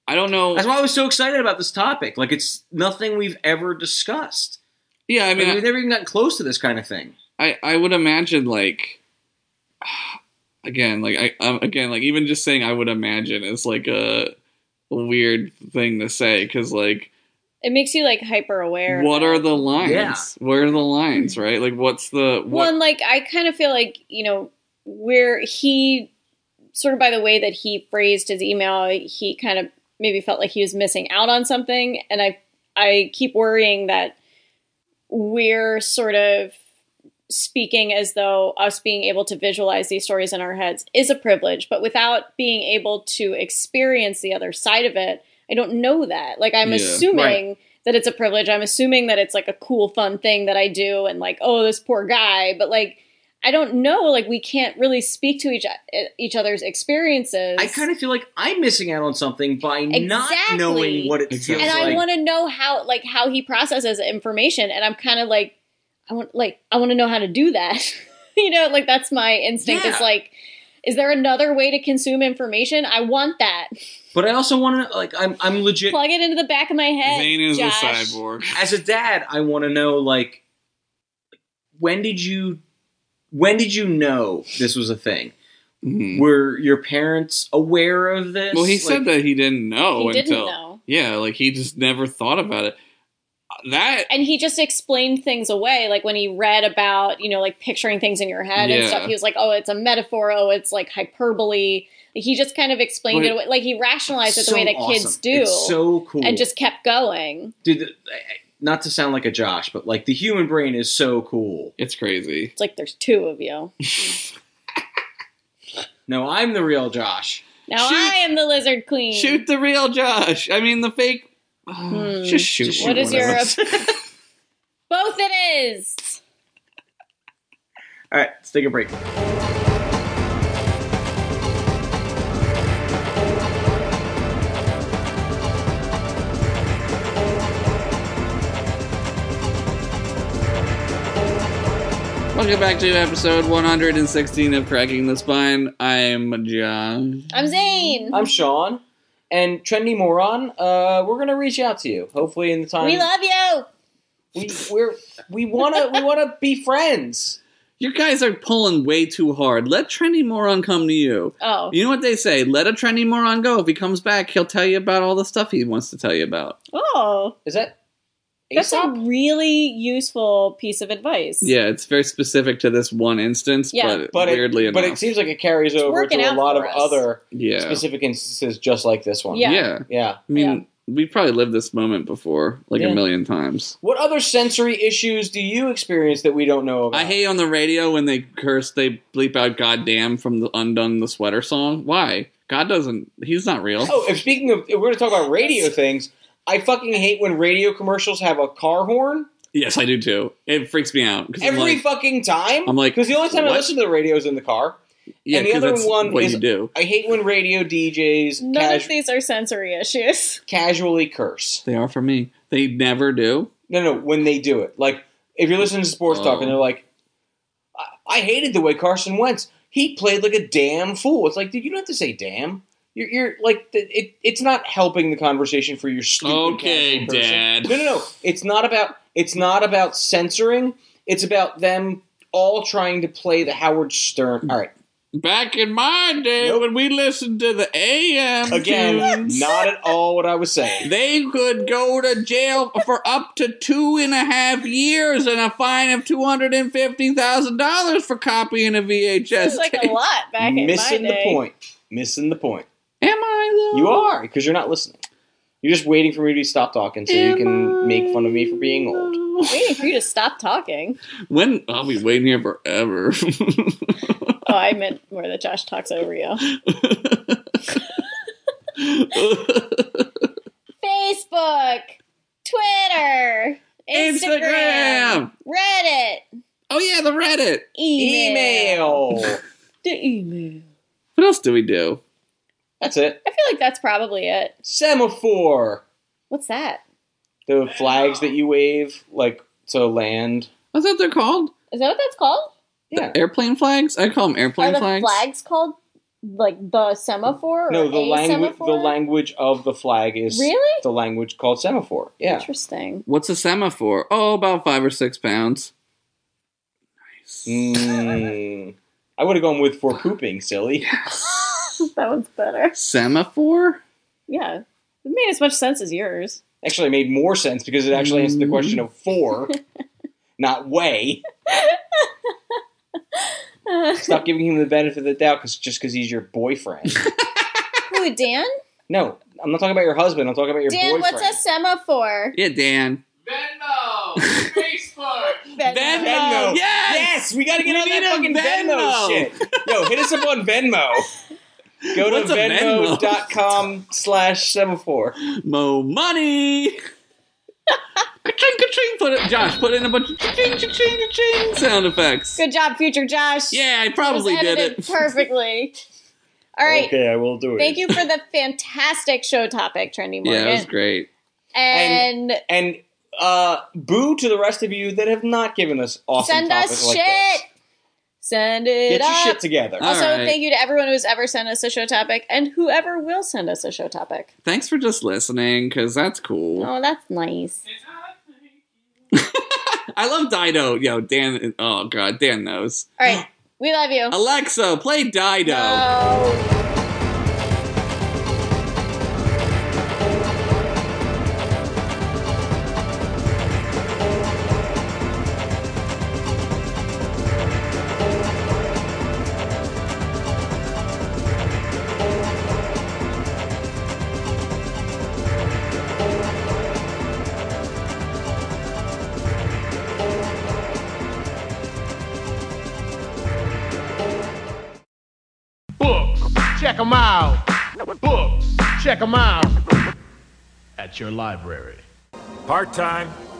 S2: I don't know.
S1: That's why I was so excited about this topic. Like, it's nothing we've ever discussed.
S2: Yeah, I mean,
S1: we've never even gotten close to this kind of thing.
S2: I would imagine, like, again, like, even just saying I would imagine is, like, a weird thing to say, because, like,
S3: it makes you, like, hyper aware.
S2: What are the lines?
S1: Yeah.
S2: Where are the lines, right? Like, what's the...
S3: Well, and, like, I kind of feel like, where he, sort of by the way that he phrased his email, he kind of maybe felt like he was missing out on something. And I keep worrying that we're sort of speaking as though us being able to visualize these stories in our heads is a privilege, but without being able to experience the other side of it, I don't know that. Like, I'm assuming that it's a privilege. I'm assuming that it's, like, a cool, fun thing that I do and, like, oh, this poor guy. But, like, I don't know. Like, we can't really speak to each other's experiences.
S1: I kind of feel like I'm missing out on something by not knowing what it feels
S3: and
S1: like.
S3: I want to know how he processes information. And I'm kind of like, I want to know how to do that. Like, that's my instinct.
S1: Yeah.
S3: It's like, is there another way to consume information? I want that.
S1: But I also want to, like, I'm legit.
S3: Plug it into the back of my head.
S2: Zane is
S3: Josh.
S2: a cyborg.
S1: As a dad, I want to know, like, when did you know this was a thing?
S2: Mm-hmm.
S1: Were your parents aware of this?
S2: Well, he said that he didn't know
S3: He
S2: until...
S3: didn't know.
S2: Yeah, like, he just never thought about it.
S3: And he just explained things away, like when he read about, like picturing things in your head and stuff. He was like, oh, it's a metaphor. Oh, it's like hyperbole. He just kind of explained it away. Like, he rationalized it the way that kids do.
S1: It's so cool.
S3: And just kept going.
S1: Dude, not to sound like a Josh, but, like, the human brain is so cool.
S2: It's crazy.
S3: It's like there's two of you.
S1: No, I'm the real Josh.
S3: Now I am the lizard queen.
S2: Shoot the real Josh. I mean, the fake... Just shoot.
S3: What is your...
S1: us.
S3: Both it is.
S1: All right, let's take a break.
S2: Welcome back to episode 116 of Cracking the Spine. I'm John.
S3: I'm Zane.
S1: I'm Sean. And Trendy Moron, we're gonna reach out to you. Hopefully, in the time
S3: We love you.
S1: we wanna be friends.
S2: You guys are pulling way too hard. Let Trendy Moron come to you.
S3: Oh.
S2: You know what they say? Let a Trendy Moron go. If he comes back, he'll tell you about all the stuff he wants to tell you about.
S3: Oh.
S1: Is that
S3: That's a
S1: Aesop?
S3: really useful piece of advice.
S2: Yeah, it's very specific to this one instance,
S3: Yeah.
S2: but weirdly enough.
S1: But it seems like it carries over
S3: working
S1: to a
S3: out
S1: lot of
S3: for us.
S1: other
S2: yeah.
S1: specific instances just like this one.
S3: Yeah.
S1: Yeah.
S2: I mean, we've probably lived this moment before, like
S1: Yeah.
S2: a million times.
S1: What other sensory issues do you experience that we don't know about?
S2: I hate on the radio when they curse, they bleep out "goddamn" from the Undone the Sweater song. Why? God doesn't. He's not real.
S1: Oh, if we're going to talk about radio things, I fucking hate when radio commercials have a car horn.
S2: Yes, I do too. It freaks me out. 'Cause
S1: Every fucking time.
S2: I'm like,
S1: because the only time I
S2: what?
S1: listen to the radio is in the car.
S2: yeah,
S1: and the
S2: 'cause
S1: other
S2: that's
S1: one
S2: what
S1: is
S2: you do.
S1: I hate when radio DJs
S3: None of these are sensory issues.
S1: casually curse.
S2: They are for me. They never do.
S1: No, when they do it. Like, if you're listening to sports talk and they're like, I hated the way Carson Wentz. He played like a damn fool. It's like, dude, you don't have to say damn. You're like, it's not helping the conversation for your stupid
S2: Okay,
S1: casual person.
S2: Dad.
S1: No. It's not about censoring. It's about them all trying to play the Howard Stern. All right.
S2: Back in my day,
S1: Nope.
S2: when we listened to the AM
S1: Again,
S2: tunes,
S1: not at all what I was saying.
S2: they could go to jail for up to 2.5 years and a fine of $250,000 for copying a VHS
S3: It's like a
S2: tape.
S3: lot back in my
S1: Missing the
S3: day.
S1: point. Missing the point.
S2: Am I though?
S1: You are, because you're not listening. You're just waiting for me to stop talking so you can make fun of me for being old.
S3: Waiting for you to stop talking.
S2: When I'll be waiting here forever.
S3: Oh, I meant more that Josh talks over you. Facebook, Twitter, Instagram, Reddit,
S2: Oh yeah, the Reddit.
S1: Email.
S3: The email.
S2: What else do we do?
S1: That's it.
S3: I feel like that's probably it.
S1: Semaphore.
S3: What's that?
S1: The flags that you wave, like, to land.
S2: What's that they're called?
S3: Is that what that's called?
S1: Yeah.
S2: Airplane flags? I call them
S3: Are
S2: airplane
S3: the
S2: flags.
S3: flags called like the semaphore? Or
S1: No, the
S3: a
S1: language
S3: semaphore?
S1: of the flag is
S3: Really?
S1: the language called semaphore. Yeah.
S3: Interesting.
S2: What's a semaphore? Oh, about 5 or 6 pounds. Nice.
S1: I would have gone with for pooping, silly.
S3: That one's better.
S2: Semaphore?
S3: Yeah. It made as much sense as yours.
S1: Actually, it made more sense because it actually answered the question of for, not way. Stop giving him the benefit of the doubt just because he's your boyfriend.
S3: Who, Dan?
S1: No, I'm not talking about your husband. I'm talking about your
S3: Dan,
S1: boyfriend.
S3: what's a semaphore?
S2: Yeah, Dan.
S4: Venmo! Facebook!
S1: Venmo.
S2: Yes!
S1: We gotta get
S2: We
S1: on that
S2: need a
S1: fucking Venmo.
S2: Venmo.
S1: Shit. Yo, hit us up on Venmo. Go
S2: What's
S1: to
S2: a Venmo?
S1: venmo.com/semaphore.
S2: Mo money! Ka-ching, ka-ching. Josh, put in a bunch of cha-ching, cha-ching, cha-ching sound effects.
S3: Good job, future Josh.
S2: Yeah, I probably
S3: It was
S2: did
S3: edited
S2: it.
S3: perfectly. All right.
S1: Okay, I will do it.
S3: Thank you for the fantastic show topic, Trendy Morgan.
S2: Yeah, it was great.
S3: And
S1: And boo to the rest of you that have not given us awesome
S3: send
S1: topics
S3: us
S1: like
S3: shit.
S1: this.
S3: Send it
S1: Get your
S3: up.
S1: shit together.
S2: All
S3: Also,
S2: right.
S3: thank you to everyone who's ever sent us a show topic and whoever will send us a show topic.
S2: Thanks for just listening, because that's cool.
S3: Oh, that's nice.
S2: I love Dido. Yo, Dan. Oh, God, Dan knows.
S3: All right. We love you.
S2: Alexa, play Dido.
S3: No.
S4: Books, check them out. Books, check them out. At your library.
S5: Part-time,